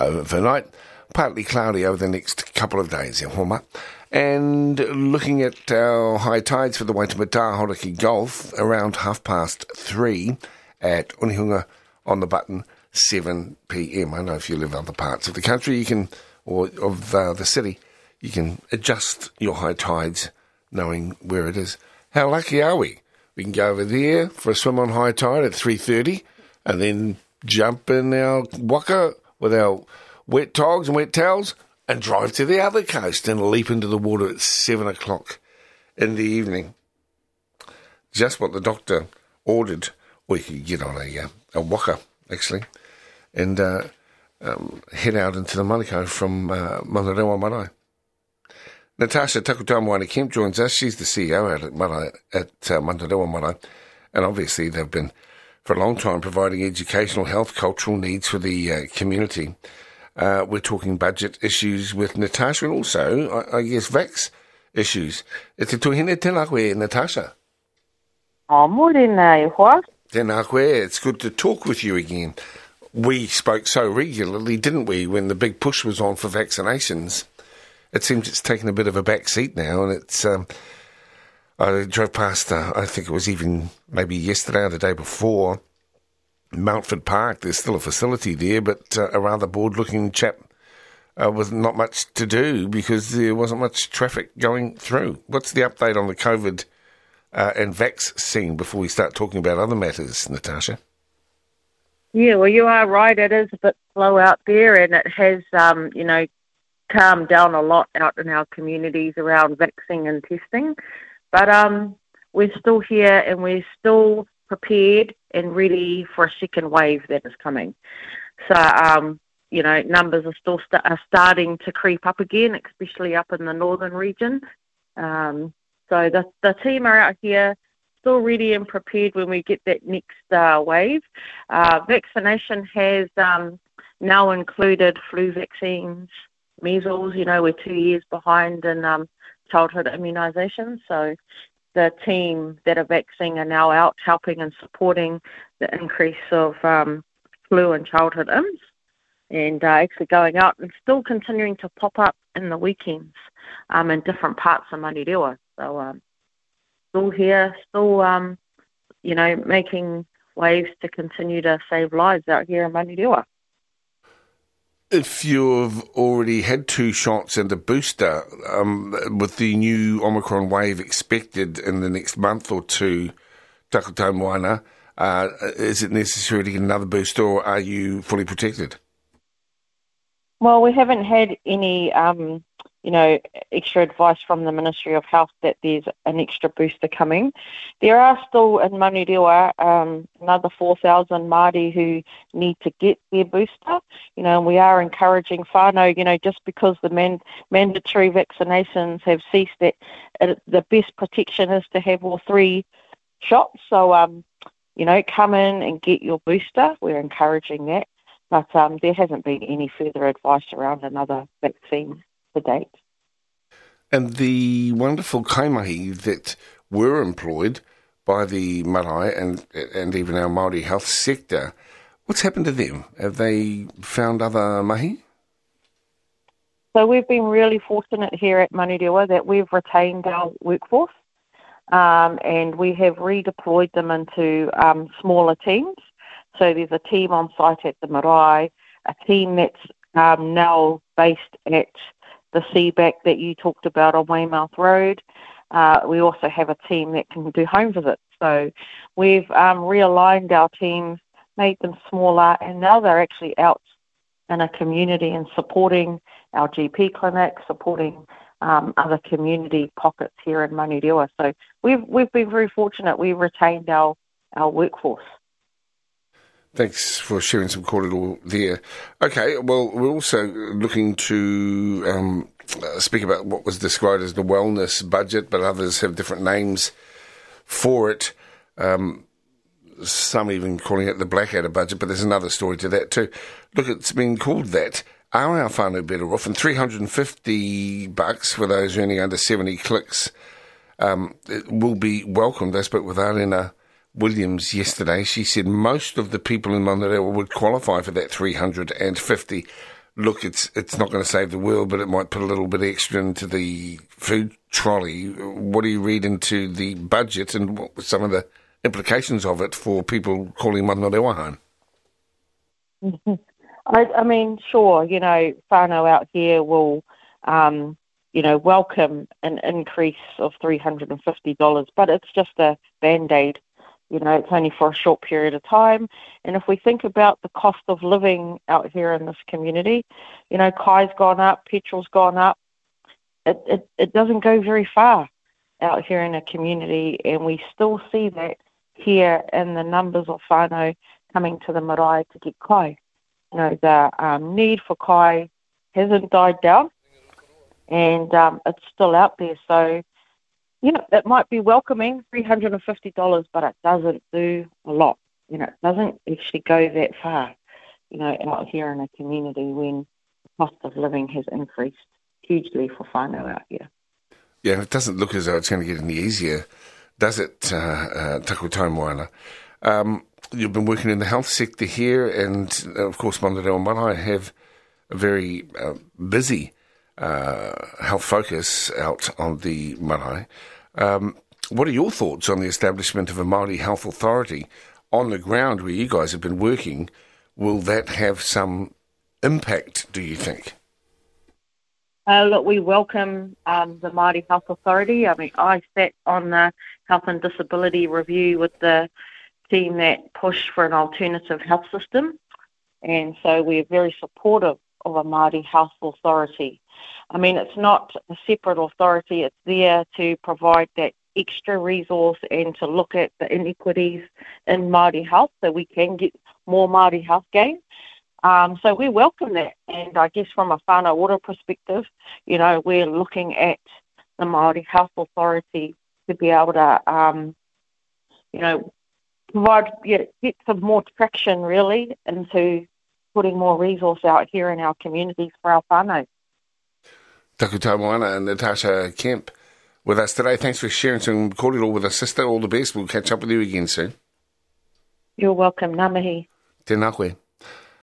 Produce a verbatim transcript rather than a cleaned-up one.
overnight. Partly cloudy over the next couple of days in Homa. And looking at our high tides for the Waitemata Hauraki Gulf, around half past three at Unihunga on the button, seven p.m. I know if you live in other parts of the country, you can, or of uh, the city, you can adjust your high tides knowing where it is. How lucky are we? We can go over there for a swim on high tide at three thirty and then jump in our waka with our wet togs and wet towels and drive to the other coast and leap into the water at seven o'clock in the evening. Just what the doctor ordered. Or you could get on a, uh, a waka, actually, and uh, um, head out into the Manukau from uh, Manarewa Marae. Natasha Takutamoana Kemp joins us. She's the C E O out at, Marae, at uh, Manarewa Marae, and obviously they've been, for a long time, providing educational, health, cultural needs for the uh, community. Uh, we're talking budget issues with Natasha and also, I, I guess, vax issues. E te tuhine tēnā koe, Natasha. Oh, morena, e hoa. Tēnā koe, it's good to talk with you again. We spoke so regularly, didn't we, when the big push was on for vaccinations. It seems it's taken a bit of a back seat now, and it's... Um, I drove past, uh, I think it was even maybe yesterday or the day before, Mountford Park. There's still a facility there, but uh, a rather bored-looking chap uh, with not much to do because there wasn't much traffic going through. What's the update on the COVID uh, and vax scene before we start talking about other matters, Natasha? Yeah, well, you are right. It is a bit slow out there, and it has, um, you know, calmed down a lot out in our communities around vaccine and testing. But um, we're still here, and we're still prepared and ready for a second wave that is coming. So, um, you know, numbers are still st- are starting to creep up again, especially up in the northern region. Um, so the the team are out here still ready and prepared when we get that next uh, wave. Uh, vaccination has um, now included flu vaccines, measles. You know, we're two years behind in um, childhood immunisation, so the team that are vaccinating are now out helping and supporting the increase of um, flu and childhood I M S, and uh, actually going out and still continuing to pop up in the weekends um, in different parts of Manurewa. So um, still here, still, um, you know, making waves to continue to save lives out here in Manurewa. If you've already had two shots and a booster, um, with the new Omicron wave expected in the next month or two, Takutai Moana, uh, is it necessary to get another booster, or are you fully protected? Well, we haven't had any, um, you know, extra advice from the Ministry of Health that there's an extra booster coming. There are still in Manurewa um, another four thousand Māori who need to get their booster. You know, and we are encouraging whānau, you know, just because the man- mandatory vaccinations have ceased, that it, the best protection is to have all three shots. So, um, you know, come in and get your booster. We're encouraging that. But um, there hasn't been any further advice around another vaccine to date. And the wonderful kaimahi that were employed by the marae and and even our Māori health sector, what's happened to them? Have they found other mahi? So we've been really fortunate here at Manurewa that we've retained our workforce um, and we have redeployed them into um, smaller teams. So there's a team on site at the marae, a team that's um, now based at the C BAC that you talked about on Weymouth Road. Uh, we also have a team that can do home visits. So we've um, realigned our teams, made them smaller, and now they're actually out in a community and supporting our G P clinic, supporting um, other community pockets here in Manurewa. So we've we've been very fortunate. We've retained our, our workforce. Thanks for sharing some corridor there. Okay, well, we're also looking to um, speak about what was described as the wellness budget, but others have different names for it. Um, some even calling it the Blackadder budget, but there's another story to that too. Look, it's been called that. Are our whānau better off? And three hundred fifty bucks for those earning under seventy clicks um, it will be welcomed. I spoke with Arena Williams yesterday. She said most of the people in Manarewa would qualify for that three hundred fifty. look, it's it's not going to save the world, but it might put a little bit extra into the food trolley. What do you read into the budget and what were some of the implications of it for people calling Manarewa home? I, I mean, sure, you know, whānau out here will, um, you know, welcome an increase of three hundred fifty dollars, but it's just a Band-Aid. You know, it's only for a short period of time. And if we think about the cost of living out here in this community, you know, kai's gone up, petrol's gone up. It, it, it doesn't go very far out here in a community, and we still see that here in the numbers of whānau coming to the marae to get kai. You know, the um, need for kai hasn't died down, and um, it's still out there. So, you know, it might be welcoming, three hundred fifty dollars, but it doesn't do a lot. You know, it doesn't actually go that far, you know, out here in a community when the cost of living has increased hugely for whānau out here. Yeah, it doesn't look as though it's going to get any easier, does it, uh, uh, Taku Taimoana? Um, you've been working in the health sector here, and, uh, of course, Manarewa Marae have a very uh, busy uh, health focus out on the marae. Um, what are your thoughts on the establishment of a Māori health authority on the ground where you guys have been working? Will that have some impact, do you think? Uh, look, we welcome um, the Māori Health Authority. I mean, I sat on the Health and Disability Review with the team that pushed for an alternative health system, and so we're very supportive of a Māori Health Authority. I mean, it's not a separate authority. It's there to provide that extra resource and to look at the inequities in Māori health so we can get more Māori health gain. Um, so we welcome that. And I guess from a whānau ora perspective, you know, we're looking at the Māori Health Authority to be able to, um, you know, provide, yeah, get some more traction really into putting more resource out here in our communities for our whānau. Taku Taimoana and Natasha Kemp with us today. Thanks for sharing some kōrero with us, sister. All the best. We'll catch up with you again soon. You're welcome. Ngā mihi. Tēnā koe.